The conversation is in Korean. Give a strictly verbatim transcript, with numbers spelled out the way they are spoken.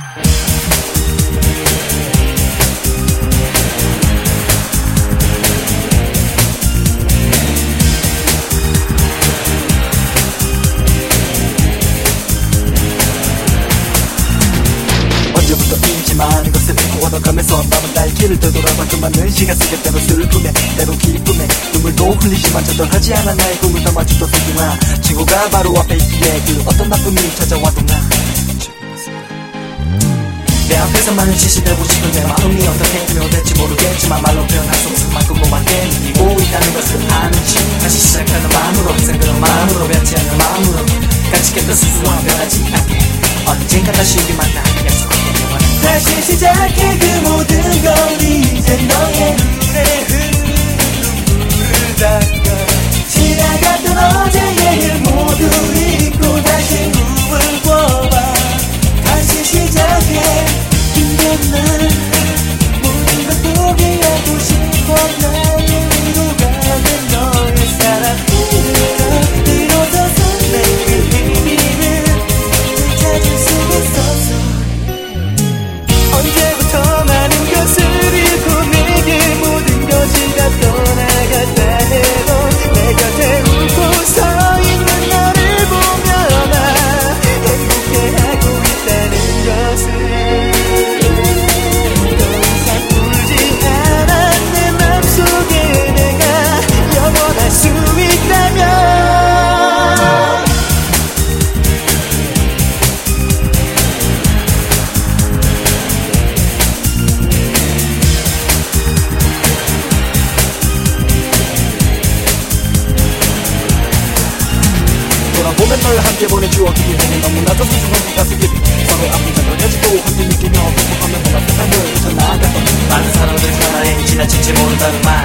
언제부터인지 많은 것을 잊고 얻어가면서 남은 나의 길을 되돌아봐 그 많은 시간 속에 때로 슬픔에 때로 기쁨에 눈물도 흘리지만 저절하지 않아 나의 꿈을 담아주던 소중한 친구가 바로 앞에 있기에 그 어떤 나쁨이 찾아와도 나 내 앞에서 많은 지시되고 싶은 내 마음이 어떻게 표현될지 모르겠지만 말로 표현할 수 없을 만큼 몸한테 느끼고 있다는 것을 아는지 다시 시작하는 마음으로 항상 그런 마음으로 변치 않는 마음으로 간직했던 스스로와 변하지 않게 언젠가 다시 우리 만나는 약속하게 다시 시작해 그 모든 걸 이제 너의 눈에 흐르는 닦아 지나갔던 어제의 일 모두 잊고 다시 꿈을 꿔봐 다시 시작해 힘든 날 모든 걸 포기하고 싶어 나의 위로가 된 너의 사랑으로 일어서서 내그 힘을 찾을 수 있었어 언제부터 많은 것을 잃고 내게 모든 것이 다 떠나갔다 해도 내 곁에 웃고 서 있는 너를 보며 나 행복해하고 있다는 것을 더 이상 울지 않아 내 맘속에 내가 영원할 수 있다면 돌아보면 널 함께 보낸 추억이 내게 너무나도 소중한 그 가슴 깊이 서로 아픈 자 떨려지고 함께 느끼며 행복하며 뭔가 세상을 헤쳐나갔던 많은 사람들 하나에 지나칠지 모른다는 말